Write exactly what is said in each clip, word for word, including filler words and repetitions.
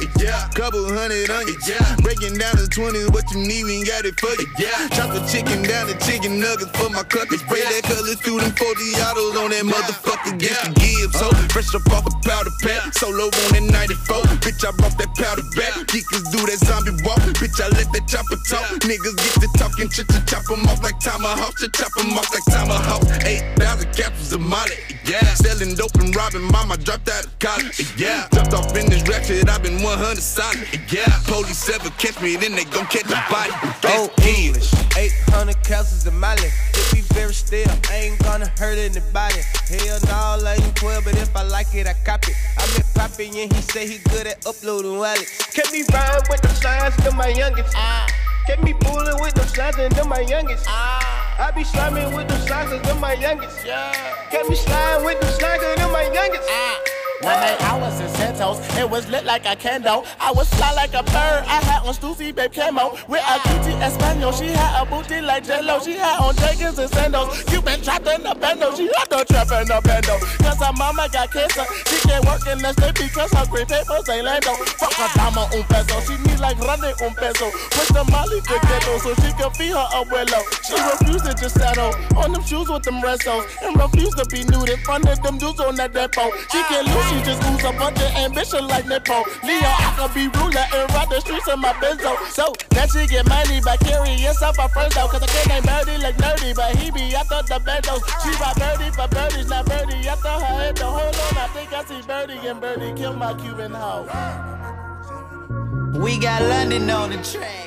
Yeah, couple hundred on you. Yeah, breaking down the twenties, what you need, we ain't got it for you. Yeah, chop the chicken down to chicken nuggets for my cluckers. Spray that color through them forty autos on that motherfucker. Get the give, so fresh up off the powder pack. Solo on that ninety-four. Bitch, I brought that powder back. Geekers do that zombie walk. Bitch, I let that chopper talk. Niggas get to talking, ch ch chop them off like tomahawk. Ch chop them off like tomahawk. eight thousand capsules of Molly. Yeah, selling dope and robbing. Mama dropped out of college. Yeah, jumped off in this rap shit. I've been one hundred solid. Yeah, police ever catch me, then they gon' catch the body. Oh, English. eight hundred capsules of Molly. It be very still. I ain't gonna hurt anybody. Hell no, I ain't twelve, but if I like it, I cop it. I met Poppy and he say he good at uploading wallets. Kept me rhyme with them signs, them my youngest. Ah. Kept me fooling with them signs and them my youngest. Ah. I be slamming with them signs and them my youngest. Yeah. Kept me sliding with them signs and them my youngest. Ah. One day I was in Santos, it was lit like a candle. I was fly like a bird, I had on Stussy babe camo. With a cutie Espanol, she had a booty like Jello. She had on jeggings and sandals. You been trapped in the bando, she had no trap in the bando. Cause her mama got cancer, she can't work in the state because her green papers ain't Lando. Fuck her dama un peso, she need like running un peso. Push the molly to ghetto so she can feed her abuelo. She refused to just settle on them shoes with them restos. And refused to be nude in front of them dudes on that depot. She can't lose. She just ooze a bunch of ambition like Nepo. Leo, I could be ruler and ride the streets in my benzo. So that she get money by carrying yourself a friend though. Cause I can't name Birdie like nerdy, but he be after the bendos. She by Birdie for Birdie's not Birdie. After her head the hold on, I think I see Birdie and Birdie kill my Cuban hoe. We got London on the track.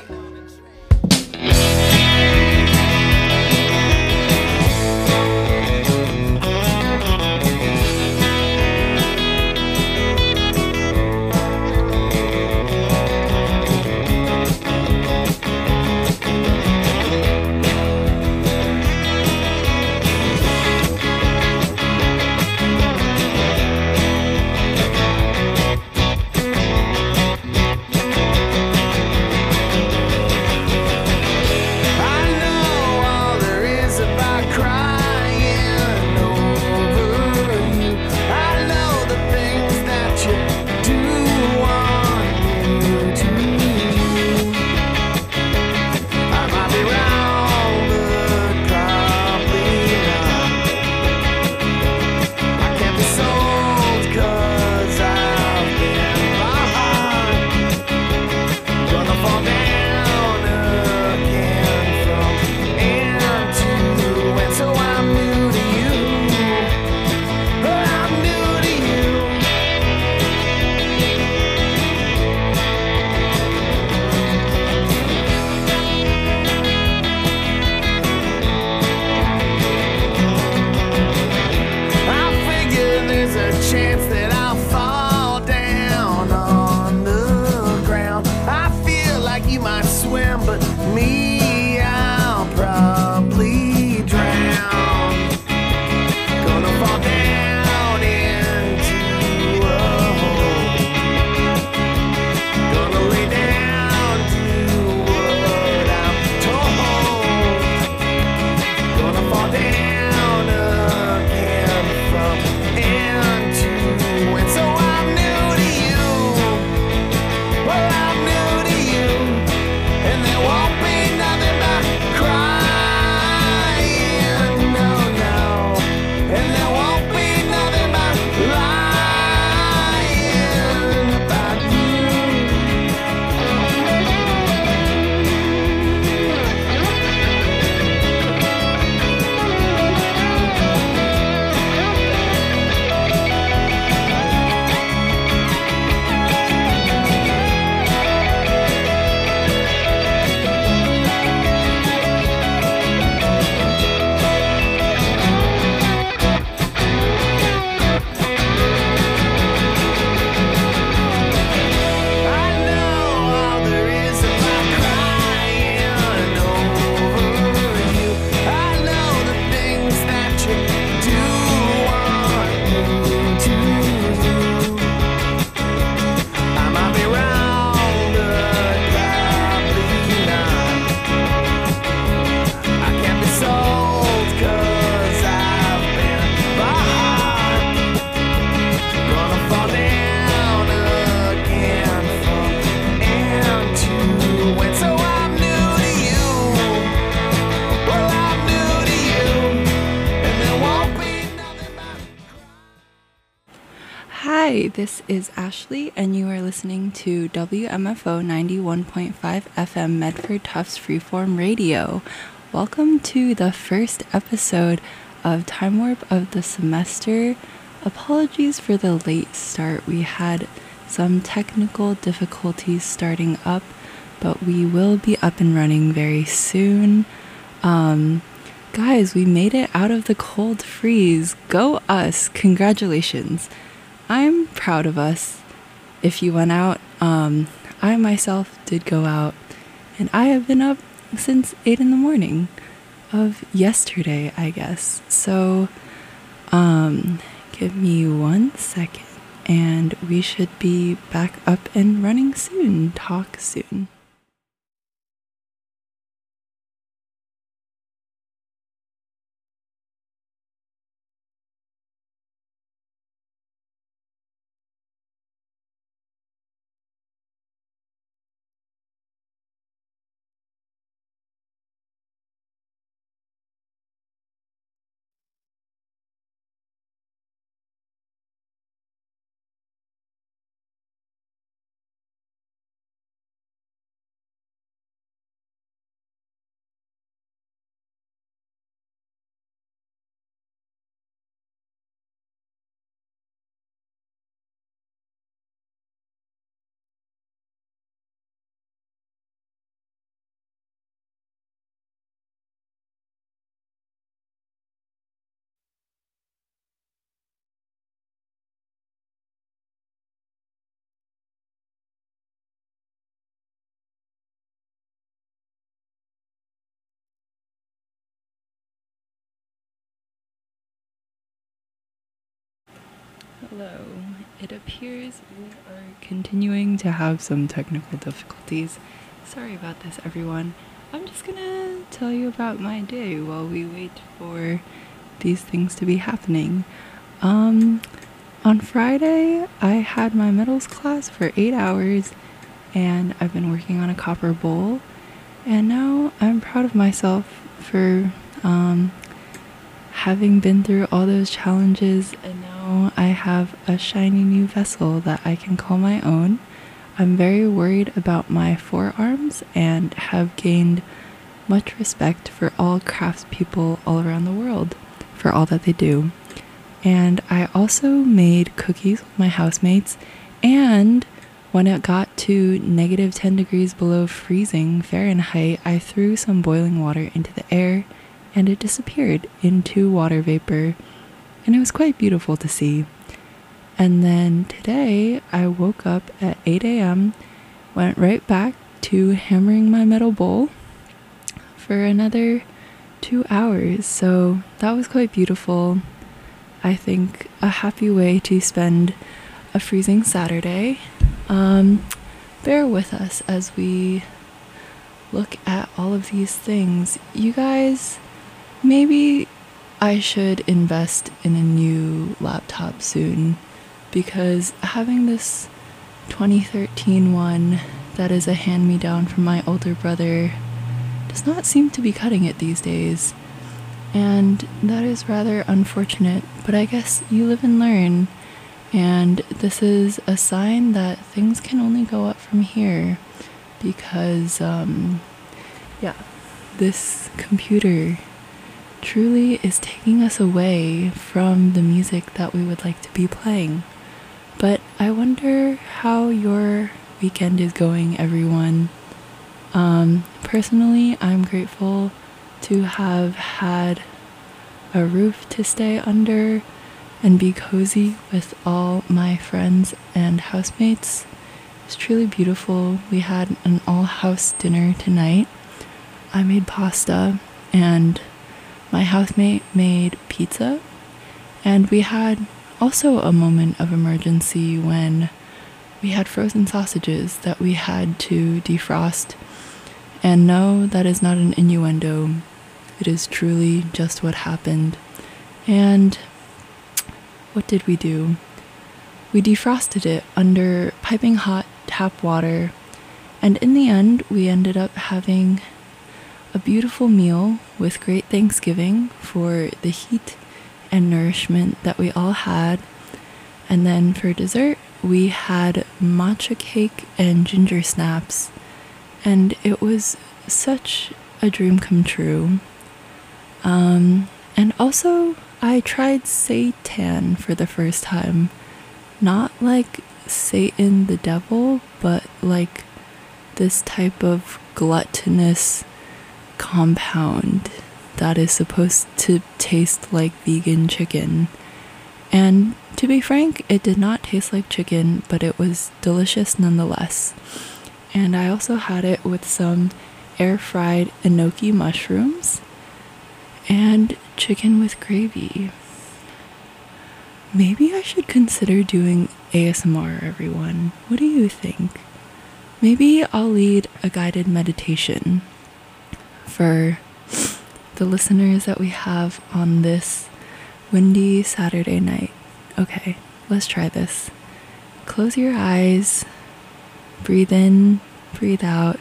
Hi, this is Ashley, and you are listening to W M F O ninety-one point five F M Medford Tufts Freeform Radio. Welcome to the first episode of Time Warp of the semester. Apologies for the late start. We had some technical difficulties starting up, but we will be up and running very soon. Um, guys, we made it out of the cold freeze. Go us! Congratulations. I'm proud of us. If you went out, um, I myself did go out, and I have been up since eight in the morning of yesterday, I guess. So, um, give me one second, and we should be back up and running soon. Talk soon. Hello. It appears we are continuing to have some technical difficulties. Sorry about this, everyone. I'm just gonna tell you about my day while we wait for these things to be happening. Um, on Friday, I had my metals class for eight hours, and I've been working on a copper bowl, and now I'm proud of myself for, um, having been through all those challenges, and now I have a shiny new vessel that I can call my own. I'm very worried about my forearms and have gained much respect for all craftspeople all around the world for all that they do. And I also made cookies with my housemates, and when it got to negative ten degrees below freezing Fahrenheit, I threw some boiling water into the air and it disappeared into water vapor, and it was quite beautiful to see. And then today I woke up at eight a.m., went right back to hammering my metal bowl for another two hours, so that was quite beautiful. I think a happy way to spend a freezing Saturday. Um, bear with us as we look at all of these things. You guys, maybe I should invest in a new laptop soon, because having this twenty thirteen one that is a hand-me-down from my older brother does not seem to be cutting it these days, and that is rather unfortunate, but I guess you live and learn, and this is a sign that things can only go up from here, because, um, yeah, this computer truly is taking us away from the music that we would like to be playing. But I wonder how your weekend is going, everyone. Um, personally, I'm grateful to have had a roof to stay under and be cozy with all my friends and housemates. It's truly beautiful. We had an all-house dinner tonight. I made pasta, and my housemate made pizza, and we had also a moment of emergency when we had frozen sausages that we had to defrost. And no, that is not an innuendo. It is truly just what happened. And what did we do? We defrosted it under piping hot tap water, and in the end, we ended up having a beautiful meal with great Thanksgiving for the heat and nourishment that we all had. And then for dessert, we had matcha cake and ginger snaps. And it was such a dream come true. Um, and also, I tried seitan for the first time. Not like Satan the devil, but like this type of gluttonous compound that is supposed to taste like vegan chicken. And to be frank, it did not taste like chicken, but it was delicious nonetheless. And I also had it with some air-fried enoki mushrooms and chicken with gravy. Maybe I should consider doing A S M R, everyone. What do you think? Maybe I'll lead a guided meditation for the listeners that we have on this windy Saturday night. Okay, let's try this. Close your eyes, breathe in, breathe out.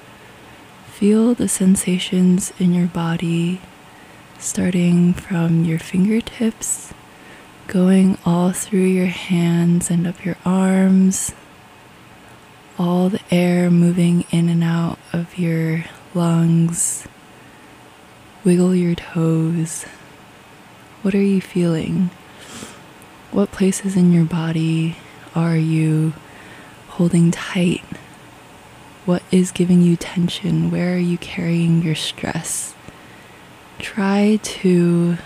Feel the sensations in your body, starting from your fingertips, going all through your hands and up your arms, all the air moving in and out of your lungs. Wiggle your toes. What are you feeling? What places in your body are you holding tight? What is giving you tension? Where are you carrying your stress? Try to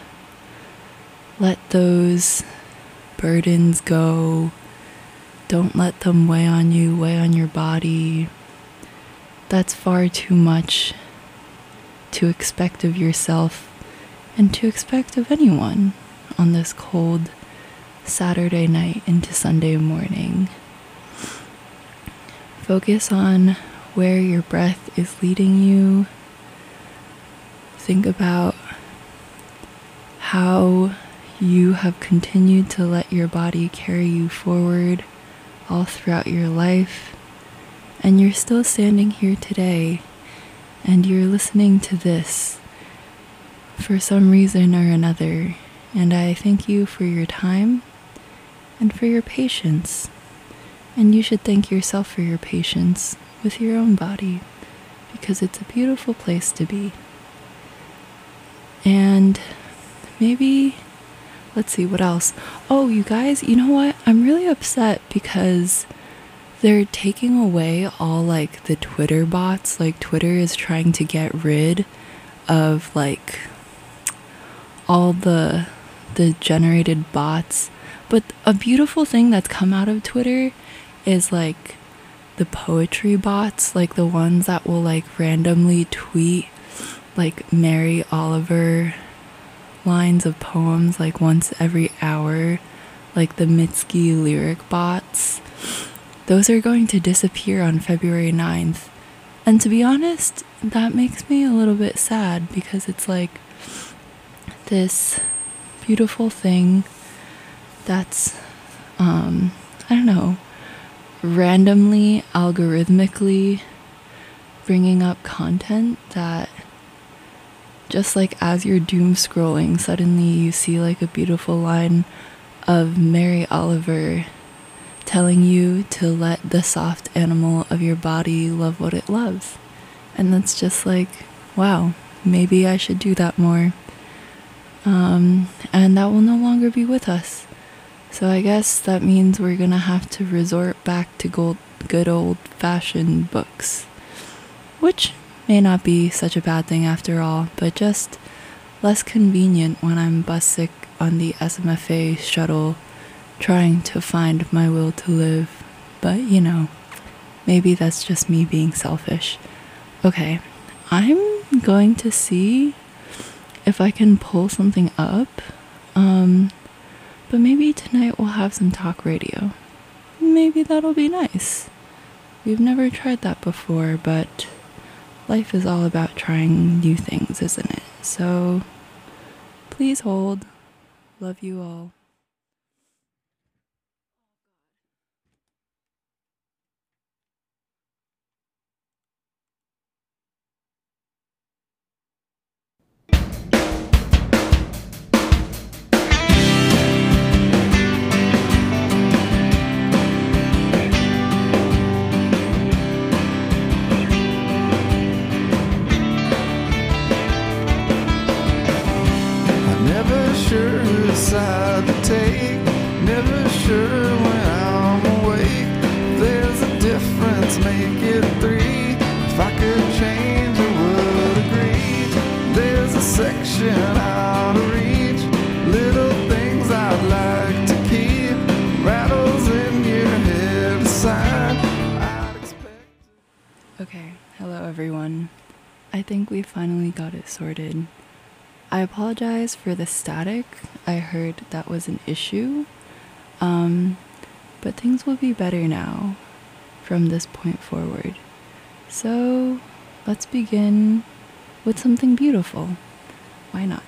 let those burdens go. Don't let them weigh on you, weigh on your body. That's far too much to expect of yourself and to expect of anyone on this cold Saturday night into Sunday morning. Focus on where your breath is leading you. Think about how you have continued to let your body carry you forward all throughout your life, and you're still standing here today, and you're listening to this for some reason or another, and I thank you for your time and for your patience, and you should thank yourself for your patience with your own body, because it's a beautiful place to be. And maybe, let's see, what else? Oh, you guys, you know what? I'm really upset because they're taking away all, like, the Twitter bots. Like, Twitter is trying to get rid of, like, all the the generated bots. But a beautiful thing that's come out of Twitter is, like, the poetry bots. Like, the ones that will, like, randomly tweet, like, Mary Oliver lines of poems, like, once every hour. Like, the Mitski lyric bots. Those are going to disappear on February ninth. And to be honest, that makes me a little bit sad, because it's like this beautiful thing that's, um, I don't know, randomly, algorithmically bringing up content that, just like as you're doom scrolling, suddenly you see like a beautiful line of Mary Oliver telling you to let the soft animal of your body love what it loves. And that's just like, wow, maybe I should do that more. Um, and that will no longer be with us. So I guess that means we're gonna have to resort back to gold, good old-fashioned books. Which may not be such a bad thing after all, but just less convenient when I'm bus sick on the S M F A shuttle trying to find my will to live. But, you know, maybe that's just me being selfish. Okay, I'm going to see if I can pull something up. Um, but maybe tonight we'll have some talk radio. Maybe that'll be nice. We've never tried that before, but life is all about trying new things, isn't it? So, please hold. Love you all. Never sure when I'm awake. There's a difference, make it three. If I could change, I would agree. There's a section out of reach. Little things I'd like to keep. Rattles in your head, a sign I'd expect. Okay, hello everyone. I think we finally got it sorted. I apologize for the static. I heard that was an issue. Um, but things will be better now from this point forward. So let's begin with something beautiful. Why not?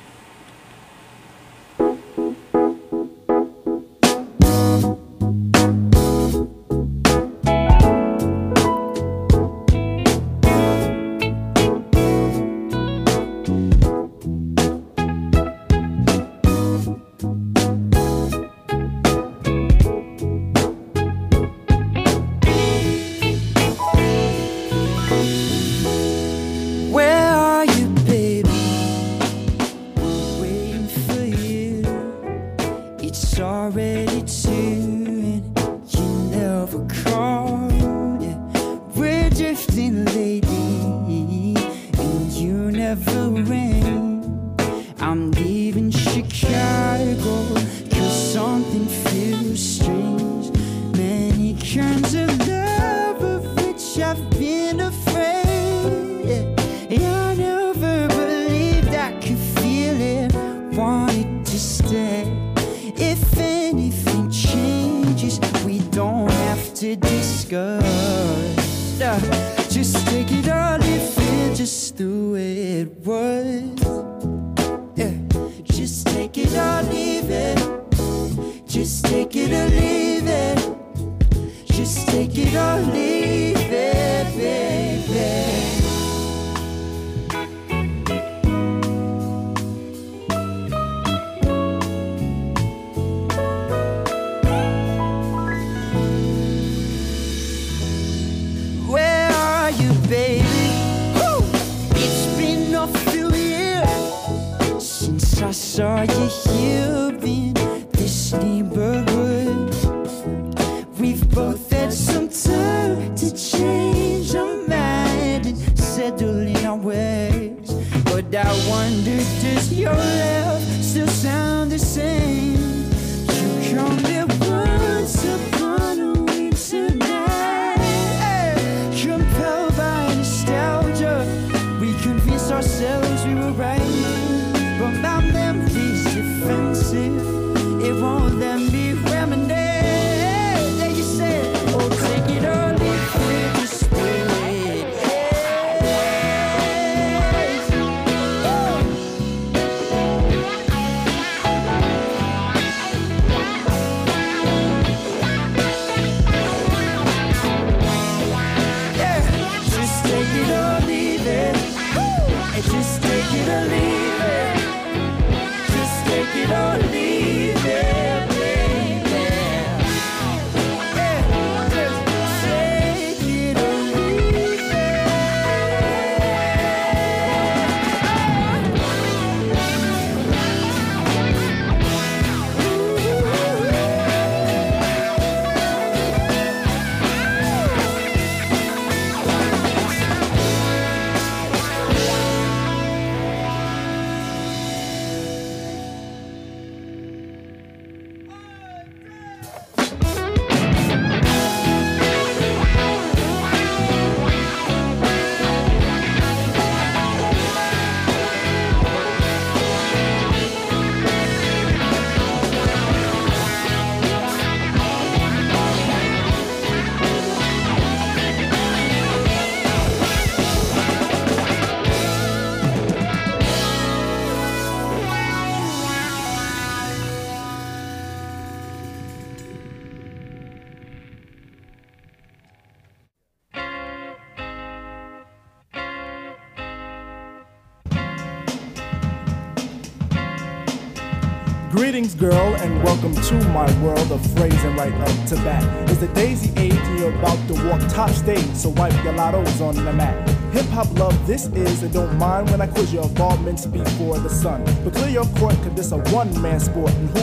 Greetings, girl, and welcome to my world of phrasing right up to bat. It's the daisy age and you're about to walk top stage, so wipe your lottos on the mat. Hip-hop love this is, and don't mind when I quiz your involvements before the sun. But clear your court, cause this a one-man sport, and who's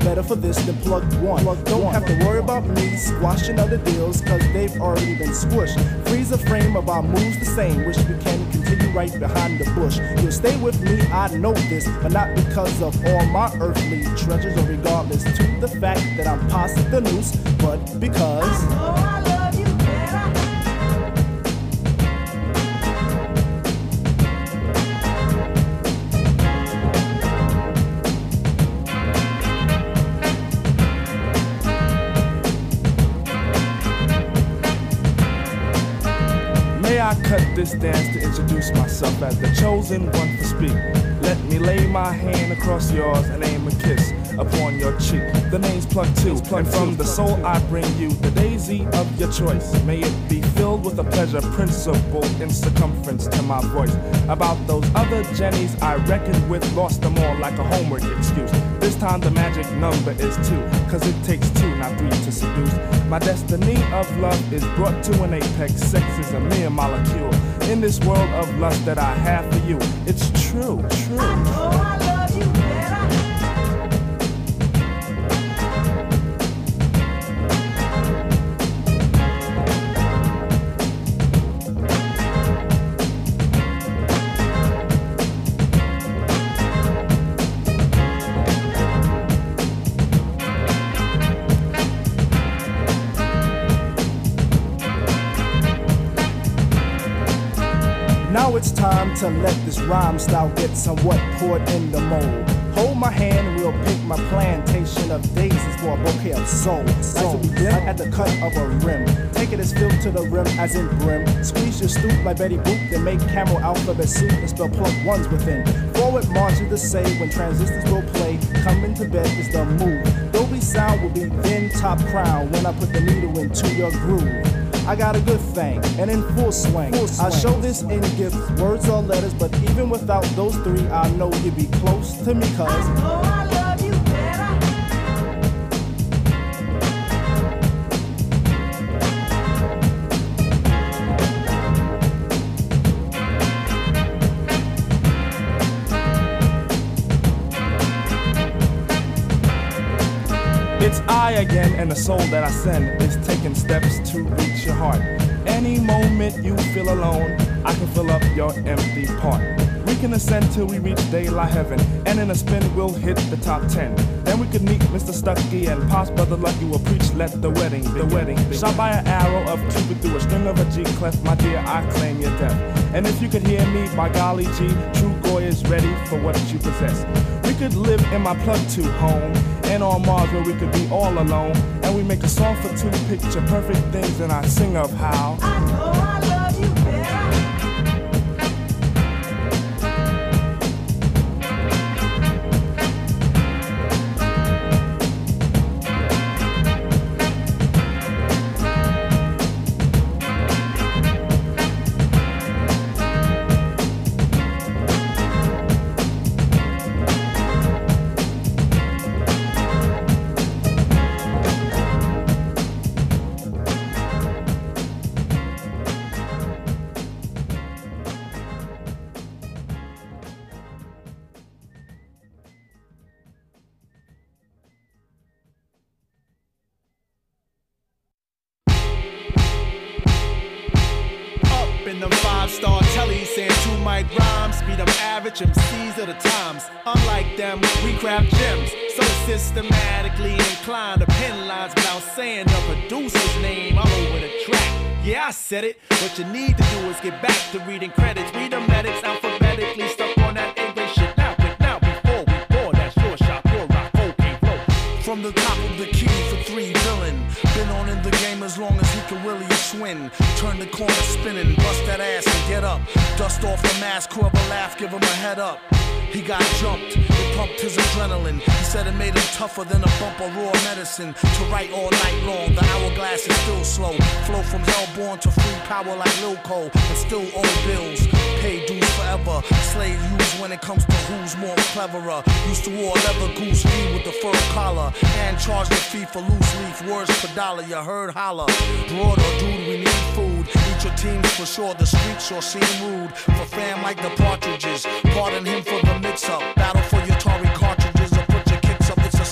better for this than plug one. Plug Don't one. have to worry about me squashing other deals, cause they've already been squished. Freeze a frame of our moves the same, wish we can continue right behind the bush. You'll stay with me, I know this, but not because of all my earthly treasures, or regardless to the fact that I'm past the noose, but because I know I love you better. I cut this dance to introduce myself as the chosen one for speak. Let me lay my hand across yours and aim a kiss upon your cheek. The name's Plug Two, and from the soul I bring you the daisy of your choice. May it be filled with a pleasure principle in circumference to my voice. About those other Jennies I reckoned with, lost them all like a homework excuse. This time the magic number is two, cause it takes two, not three to seduce. My destiny of love is brought to an apex. Sex is a mere molecule in this world of lust that I have for you. It's true, true. I know I love you better. Now it's time to let this rhyme style get somewhat poured in the mold. Hold my hand and we'll pick my plantation of daisies for a bouquet of soul. Soul. Like to begin at the cut of a rim. Take it as filled to the rim as in brim. Squeeze your stoop like Betty Boop, then make camel alphabet soup and spell plug ones within. Forward march is the say when transistors will play. Coming to bed is the move. Dolby sound will be then top crown when I put the needle into your groove. I got a good thing, and in full swing. full swing. I show this in gifts, words or letters, but even without those three, I know you'd be close to me, cause I know I love you better. It's I again, and the soul that I send is taking steps to reach your heart. Any moment you feel alone, I can fill up your empty part. We can ascend till we reach daylight heaven, and in a spin we'll hit the top ten. Then we could meet Mister Stucky and Pop's brother Lucky will preach, let the wedding, the wedding. Shot by an arrow of Cupid through a string of a G clef, my dear, I claim your death. And if you could hear me, by golly G, true Goy is ready for what you possess. We could live in my Plug Two home, and on Mars where we could be all alone. And we make a song for two picture perfect things, and I sing of how I know I love you better. Five-star telly saying two mic rhymes, beat up average M Cs of the times. Unlike them, we craft gems, so systematically inclined to pen lines without saying the producer's name all over the track. Yeah, I said it. What you need to do is get back to reading credits. Read the medics alphabetically, stuck on that English shit. Now, quick now, before we pour that short shot, pour rock, okay, roll. From the top of the key for three villain. Been on in the game as long as he can really swing. Turn the corner spinning, bust that ass and get up. Dust off the mask, whoever laugh, give him a head up. He got jumped, it pumped his adrenaline. He said it made him tougher than a bump of raw medicine. To write all night long, the hourglass is still slow. Flow from hellborn to free power like Lil Cole, and still owe bills. Pay dues forever, slave used when it comes to who's more cleverer. Used to wear leather goose fee with the fur collar, and charge the fee for loose leaf, words per dollar, you heard holler. Broad or dude, we need food. Eat your teams for sure, the streets sure seem rude. For fam like the Partridges, pardon him for the mix-up. Battle for your Atari cartridges or put your kicks up, it's a stick I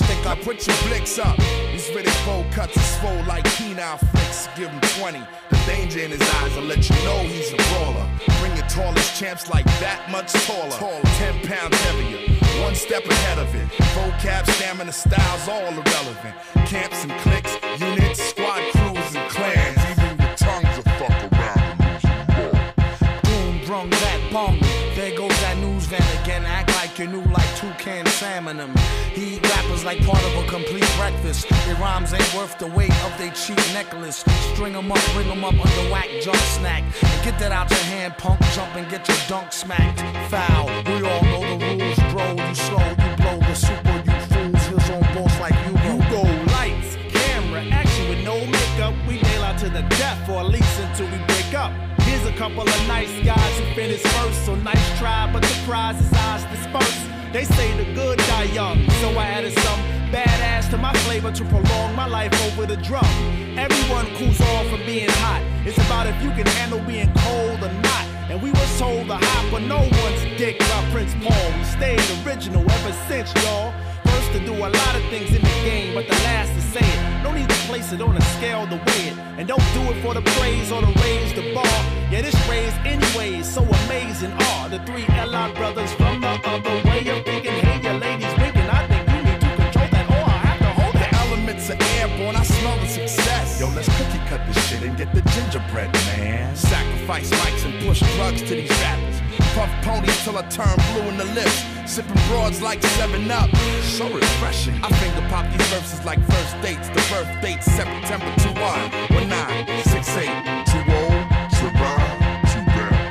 put your blicks up. These Riddick bowl cuts is swole like penile flicks. Give him twenty. The danger in his eyes will let you know he's a brawler. Bring your tallest champs like that much taller. taller. Ten pounds heavier. One step ahead of it. Vocab, stamina, styles, all irrelevant. Camps and cliques, units, squad crews and clans. Even your tongues will fuck around and lose your ball. Boom, brung that bong. There goes that news van again. Act like you're new like toucan salmon them. He eat rappers like part of a complete breakfast. Their rhymes ain't worth the weight of their cheap necklace. String them up, bring them up under whack jump snack. And get that out your hand, punk. Jump and get your dunk smacked. Foul, we all know the rules, bro. You slow, you blow the super, you fools. His own boss like you go. You go lights, camera, action with no makeup. We nail out to the death, or at least until we break up. Here's a couple of nice guys who finished first. So nice try, but the prize is ours dispersed. They say the good die young, so I added some badass to my flavor to prolong my life over the drum. Everyone cools off from being hot. It's about if you can handle being cold or not. And we were told to hop on no one's dick by Prince Paul. We stayed original ever since, y'all. First to do a lot of things in the game, but the last to say it. No need to place it on a scale to weigh it. And don't do it for the praise or to raise the bar. Yeah, this raised anyways, so amazing are the three L I brothers from the other way of thinking. Hey, your ladies winking, I think you need to control that, or I have to hold that. The elements are airborne, I smell the success. Yo, let's cookie cut this shit and get the gingerbread, man. Sacrifice mics and push drugs to these rappers. Puff ponies till I turn blue in the lips. Sipping broads like seven up. So refreshing. I finger pop these verses like first dates. The birth date September twenty-first. one nine six eight. Too old, too bad, too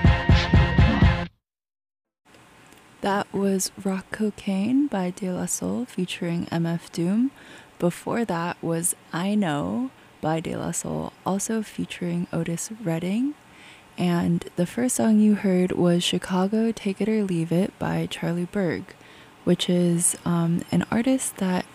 bad. That was Rock Cocaine by De La Soul featuring M F Doom. Before that was I Know by De La Soul, also featuring Otis Redding. And the first song you heard was Chicago Take It or Leave It by Charlie Berg, which is um, an artist that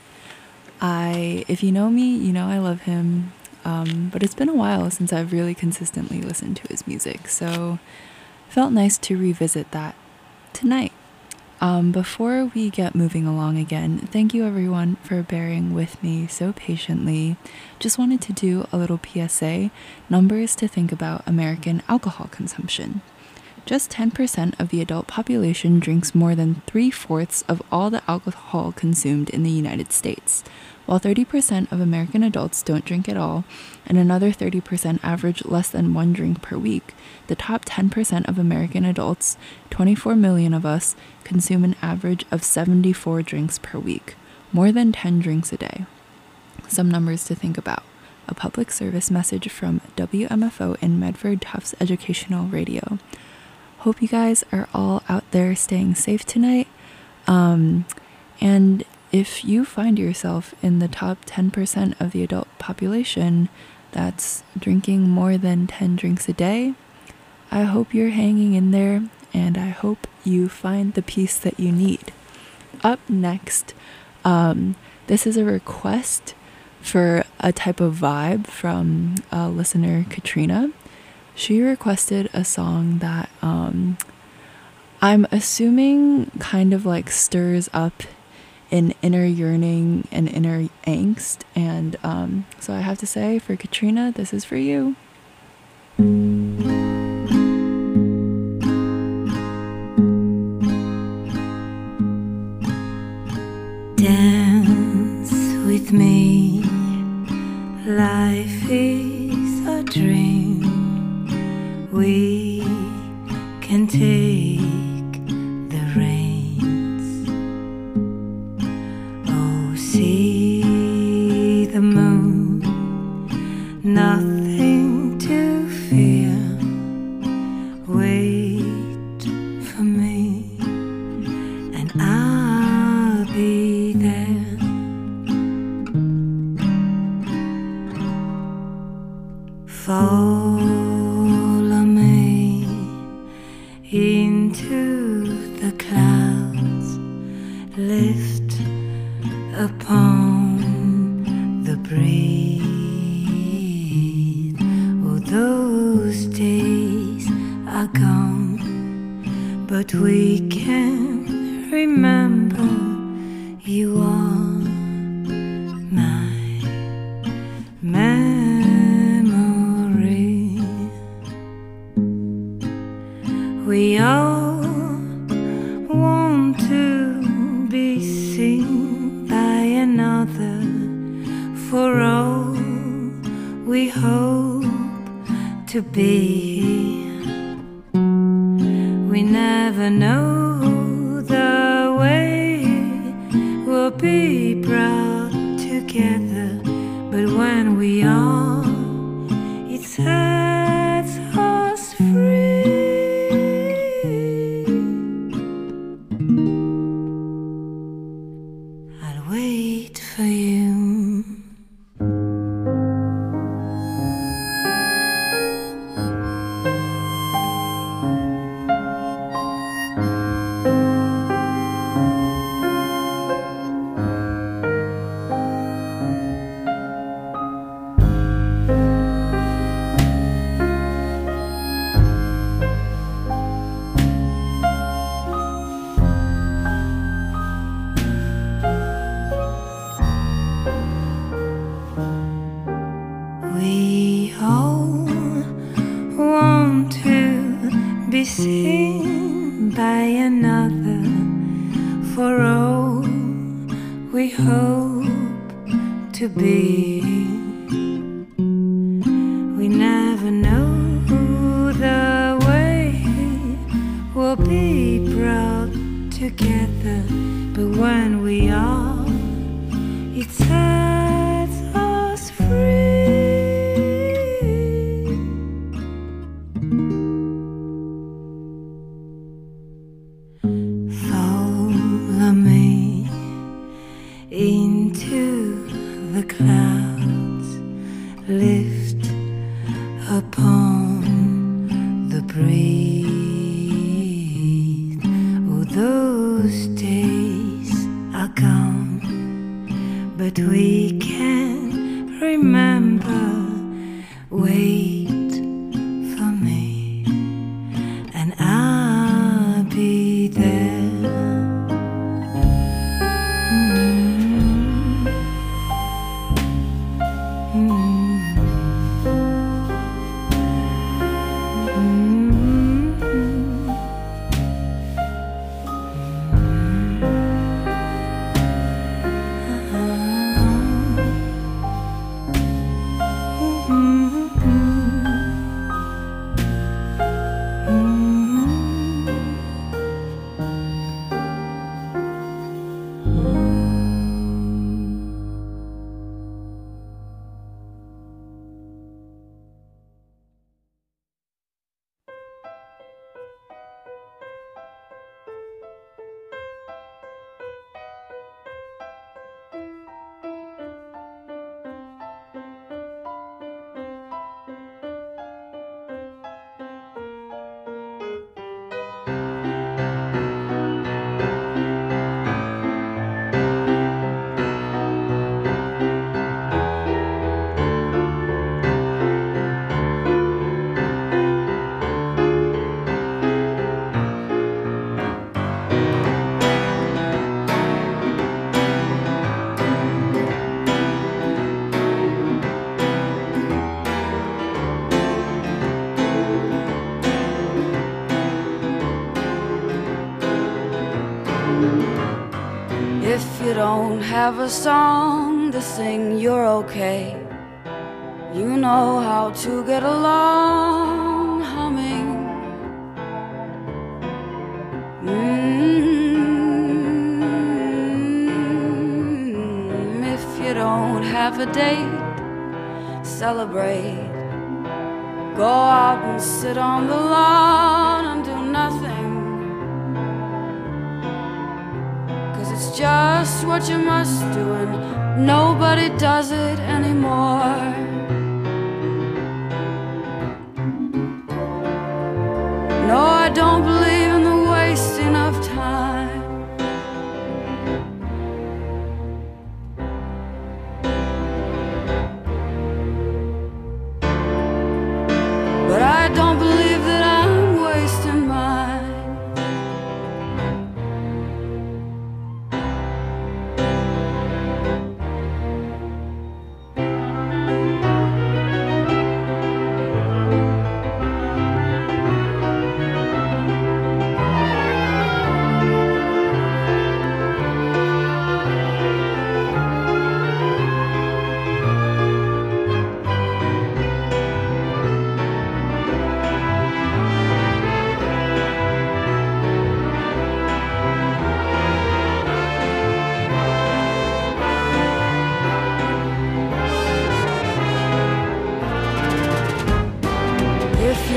I, if you know me, you know I love him, um, but it's been a while since I've really consistently listened to his music, so it felt nice to revisit that tonight. Um, before we get moving along again, thank you everyone for bearing with me so patiently. Just wanted to do a little P S A, numbers to think about American alcohol consumption. Just ten percent of the adult population drinks more than three-fourths of all the alcohol consumed in the United States, while thirty percent of American adults don't drink at all, and another thirty percent average less than one drink per week. The top ten percent of American adults, twenty-four million of us, consume an average of seventy-four drinks per week, more than ten drinks a day. Some numbers to think about. A public service message from W M F O and Medford Tufts Educational Radio. Hope you guys are all out there staying safe tonight. Um, and if you find yourself in the top ten percent of the adult population that's drinking more than ten drinks a day, I hope you're hanging in there, and I hope you find the peace that you need. Up next, um, this is a request for a type of vibe from uh, listener Katrina. She requested a song that um, I'm assuming kind of like stirs up an inner yearning and inner angst, and um, so I have to say, for Katrina, this is for you. Dance with me, life is a dream. We can take the reins. Oh, see the moon, nothing to fear. Wait for me, and I'll be there. Follow me into the clouds, lift upon the breeze. Oh, those days are gone, but we can remember you are all we hope to be. We never know the way we'll be brought together, but when we are, it sets us free. I'll wait for you. We all want to be seen by another, for all we hope to be. We never know the way we'll be brought together, but when we are, it sets us free. Follow me into the clouds, lift upon the breeze. Oh, those days are gone, but we can remember. Wait for me, and I'll be there. If you don't have a song to sing, you're okay. You know how to get along humming. Mm-hmm. If you don't have a date, celebrate. Go out and sit on the lawn and do nothing. It's just what you must do, and nobody does it anymore. No, I don't believe in the wasting of time. But I don't believe that I'm wasting mine.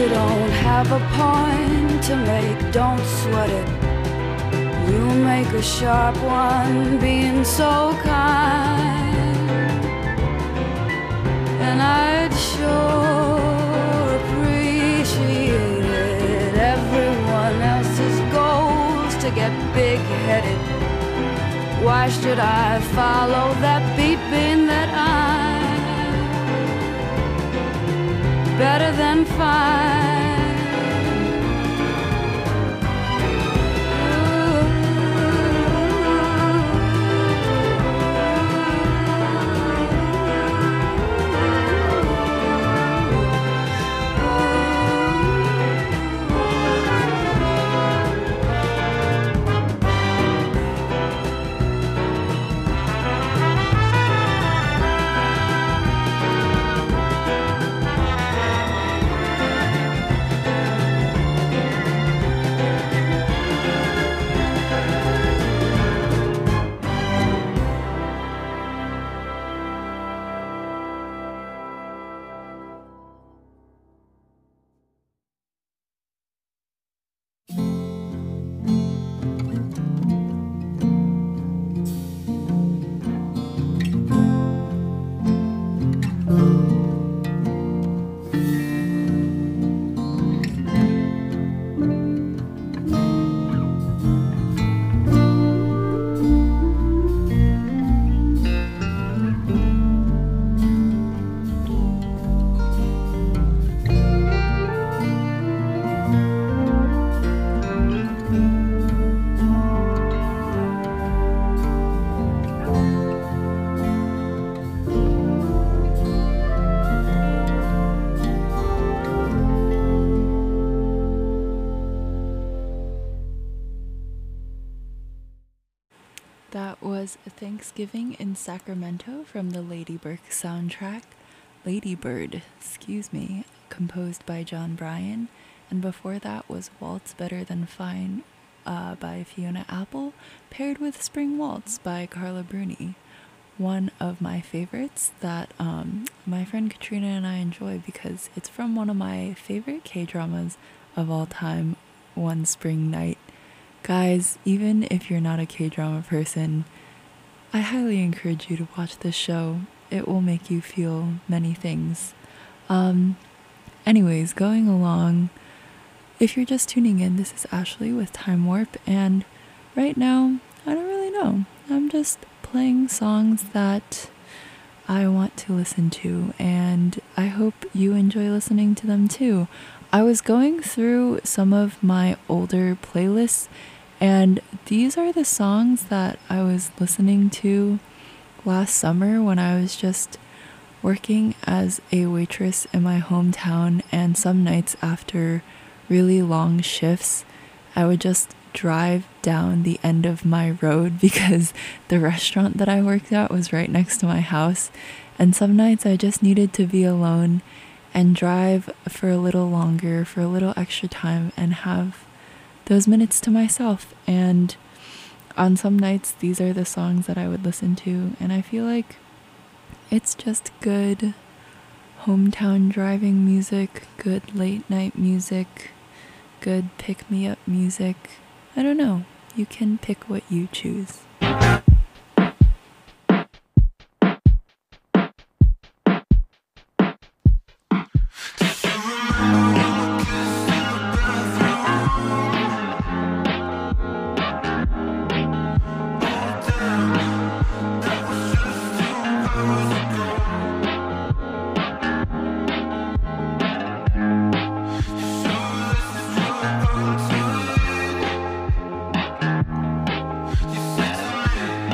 you don't have a point to make, don't sweat it. You make a sharp one being so kind. And I'd sure appreciate it. Everyone else's goals to get big-headed. Why should I follow that beeping that I'm better than fine? That was Thanksgiving in Sacramento from the Lady Bird soundtrack. Lady Bird, excuse me, composed by John Bryan. And before that was Waltz Better Than Fine uh, by Fiona Apple, paired with Spring Waltz by Carla Bruni. One of my favorites that um, my friend Katrina and I enjoy because it's from one of my favorite K-dramas of all time, One Spring Night. Guys, even if you're not a K-drama person, I highly encourage you to watch this show. It will make you feel many things. Um, anyways, going along, if you're just tuning in, this is Ashley with Time Warp, and right now, I don't really know. I'm just playing songs that I want to listen to, and I hope you enjoy listening to them too. I was going through some of my older playlists, and these are the songs that I was listening to last summer when I was just working as a waitress in my hometown, and some nights after really long shifts, I would just drive down the end of my road because the restaurant that I worked at was right next to my house, and some nights I just needed to be alone and drive for a little longer, for a little extra time, and have those minutes to myself. And on some nights, these are the songs that I would listen to, and I feel like it's just good hometown driving music, good late night music, good pick-me-up music. I don't know. You can pick what you choose. You said to me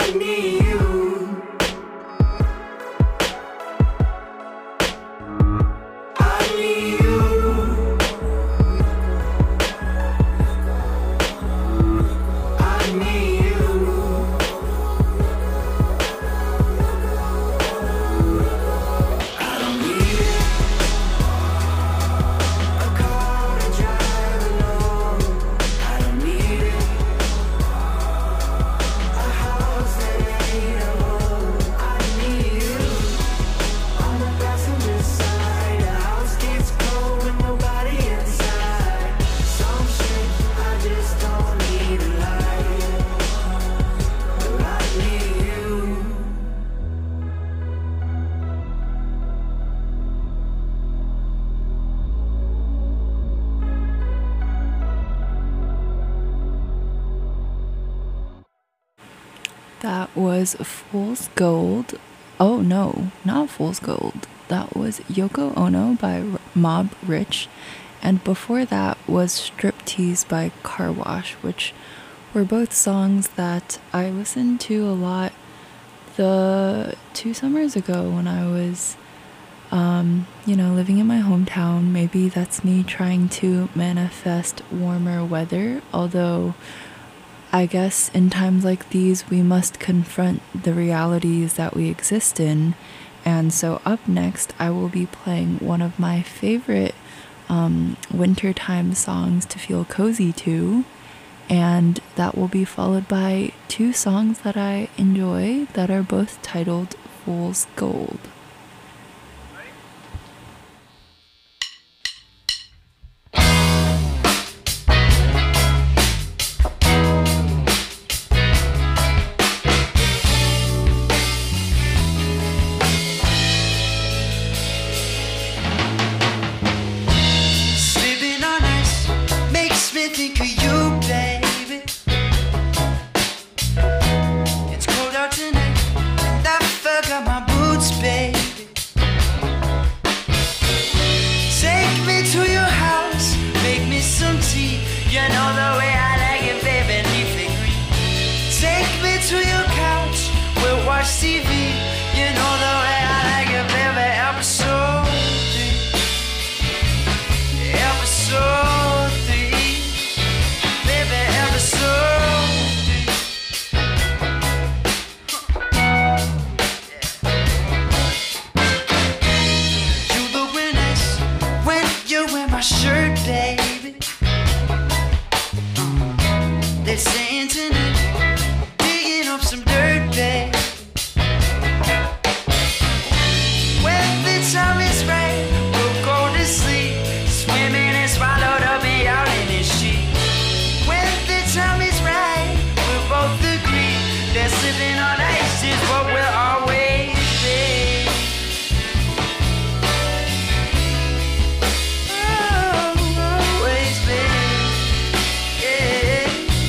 need you. I need you. I need you. I don't need it. A car to drive alone. I don't need it. A house that ain't a home. I need you. On the passenger side, the house gets cold with nobody inside. Some shit I just don't need a light. But I need you. That was Fool's Gold. Oh no, not Fool's Gold. That was Yoko Ono by R- Mob Rich. And before that was Striptease by Car Wash, which were both songs that I listened to a lot the two summers ago when I was, um, you know, living in my hometown. Maybe that's me trying to manifest warmer weather, although I guess in times like these, we must confront the realities that we exist in. And so up next, I will be playing one of my favorite um, wintertime songs to feel cozy to. And that will be followed by two songs that I enjoy that are both titled Fool's Gold. Sleeping on ice makes me think of you, baby. It's cold out tonight, and I forgot my boots, baby. Take me to your house, make me some tea. You know the way I like it, baby, leave it green. Take me to your couch, we'll watch T V. You know the way I like it, baby, episode three. Episode three, baby, episode three. You look real nice when you wear my shirt, baby. They're saying tonight, digging up some dirt, baby. When the time is right, we'll go to sleep. Swimming and swallowed up and out in this sheet. When the time is right, we'll both agree that slipping on ice is what we'll always be. Always be. Yeah.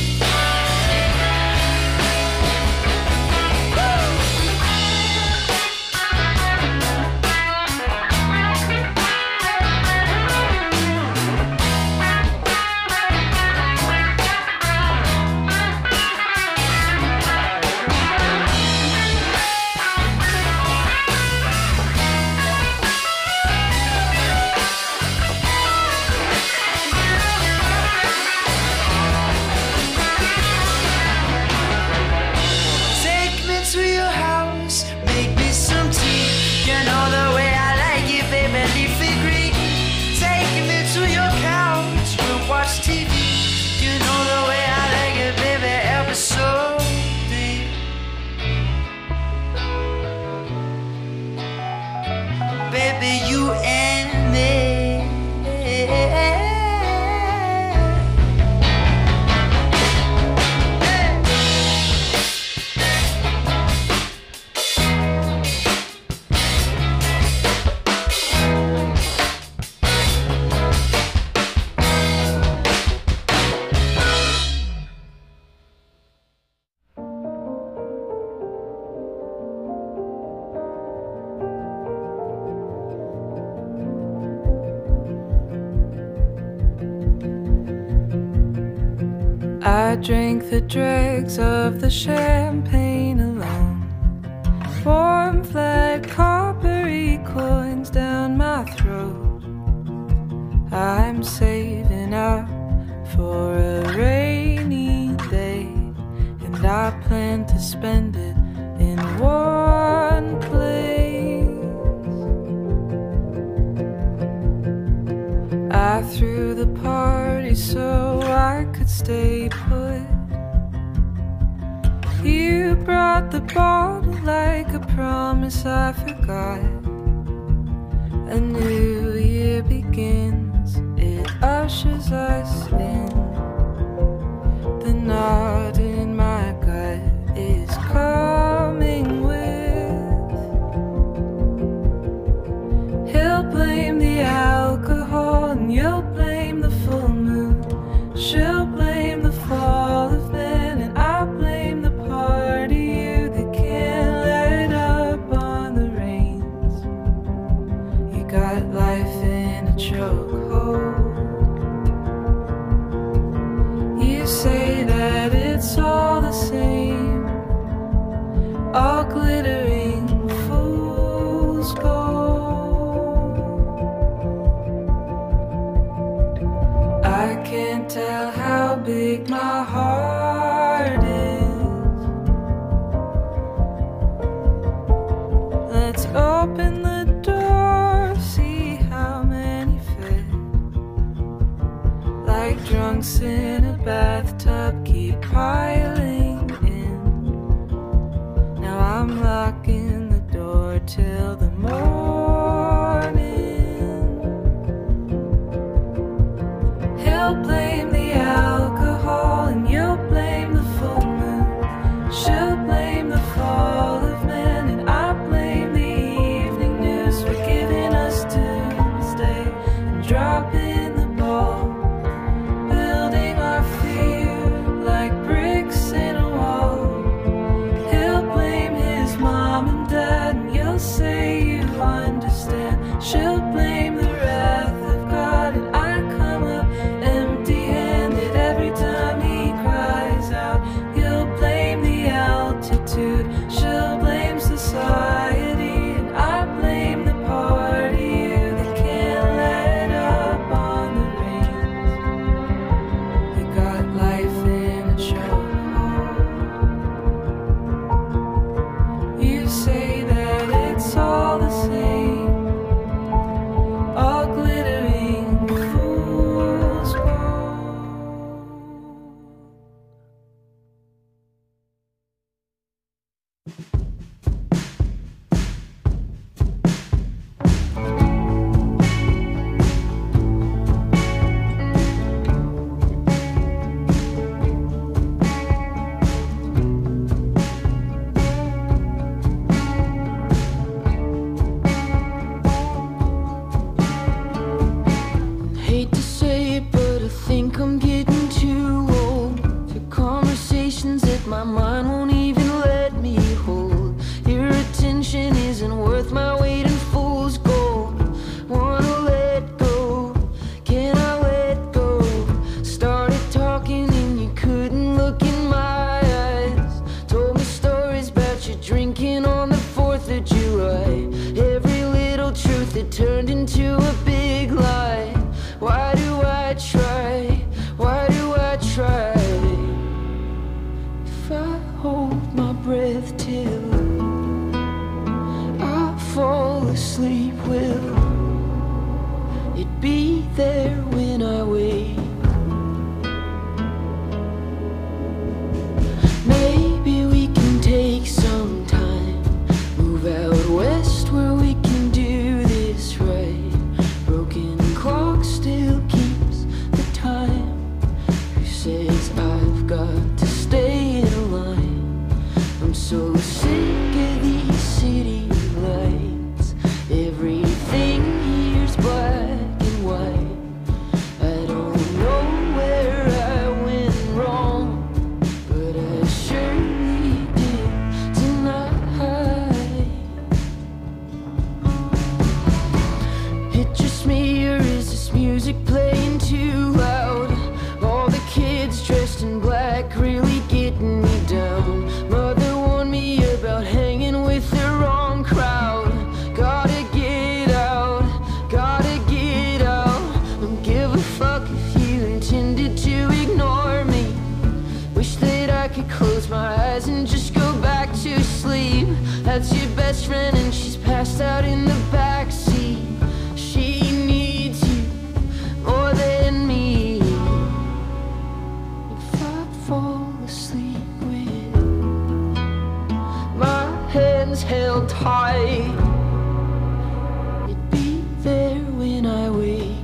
Take me to your house, make me some tea. You know the way I like it, baby, leave it green. Take me to your couch, we'll watch T V. You know the way I like it, baby, episode three. Baby, you and me. I drank the dregs of the champagne alone. to spend it in one place. I threw the party so I could stay put. You brought the bottle like a promise I forgot. A new year begins, it ushers us in. The knot in my gut is coming with. He'll blame the alcohol and you'll blame the full moon. She'll blame the fall of man and I'll blame the part of you that can't let up on the reins. You got life in a chokehold. You say that it's all the same, all glittering fool's gold. I can't tell how big my heart is. Let's open the door, see how many fit. Like drunks in a bathtub, keep piling in. Now I'm locking the door till the morning. He'll blame the alcohol and you'll blame the full moon. She'll blame the fall of man and I blame the evening news for giving us doomsday and dropping the ball. Building our fear like bricks in a wall. He'll blame his mom and dad and you'll say you understand. She'll blame the wrath of God and I come up empty-handed every time he cries out. He'll blame the altitude, she'll blame society, and I blame the part of you that can't let up on the reins. You got life in a chokehold. You say that it's all the same, all glittering fool's gold. Hate to say it, but I think I'm getting too old for conversations that my mind won't even let me hold. Your attention isn't worth my weight in fool's gold. Wanna let go, can I let go? Started talking and you couldn't look in my eyes. Told me stories about you drinking on the fourth of July. Every little truth that turned into a big lie. Why do I try? Why do I try? If I hold my breath till I fall asleep, will it be there when I wake? Maybe we can take some time, move out west where we can do this right. Broken clock still keeps the time. Who says I've got to stay in line? I'm so sick of these city lights. Everything here's black and white. I don't know where I went wrong, but I surely did tonight. It just me, or is this music playing too loud? All the kids dressed in black really getting me down. Mother warned me about hanging with the wrong hands held tight. You'd be there when I wake.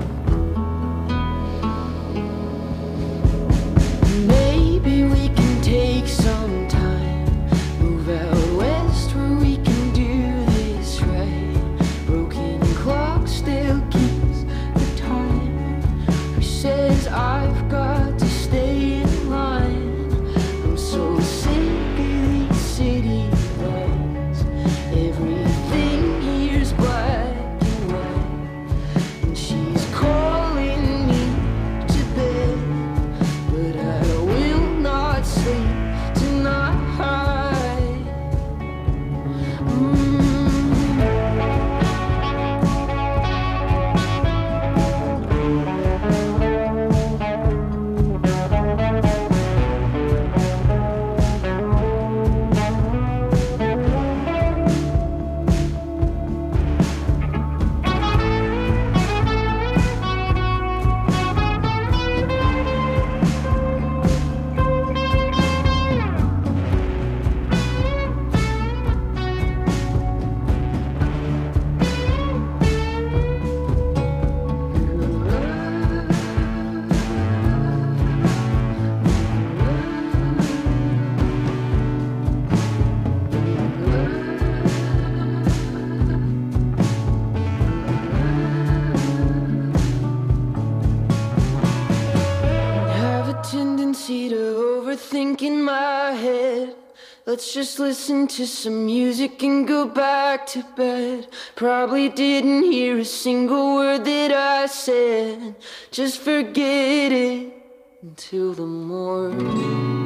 Maybe we can take some time, move out west where we can do this right. Broken clock still keeps the time. Who says I've got to stay in line? I'm so sick of these city lights. Everything here's black and white, and she's calling me to bed, but I will not sleep tonight. Have a tendency to overthink in my head. Let's just listen to some music and go back to bed. Probably didn't hear a single word that I said. Just forget it until the morning.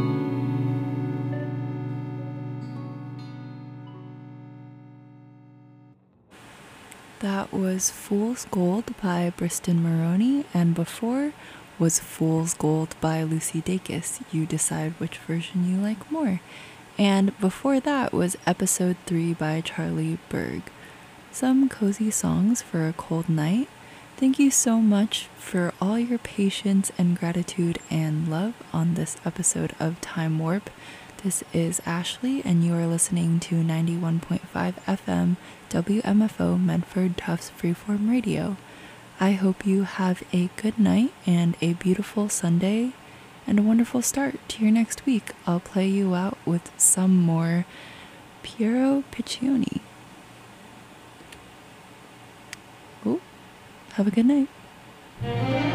That was Fool's Gold by Briston Maroney, and before was Fool's Gold by Lucy Dacus. You decide which version you like more. And before that was Episode three by Charlie Berg. Some cozy songs for a cold night. Thank you so much for all your patience and gratitude and love on this episode of Time Warp. This is Ashley, and you are listening to ninety-one point five F M W M F O Medford Tufts Freeform Radio. I hope you have a good night and a beautiful Sunday and a wonderful start to your next week. I'll play you out with some more Piero Piccioni. Oh, have a good night.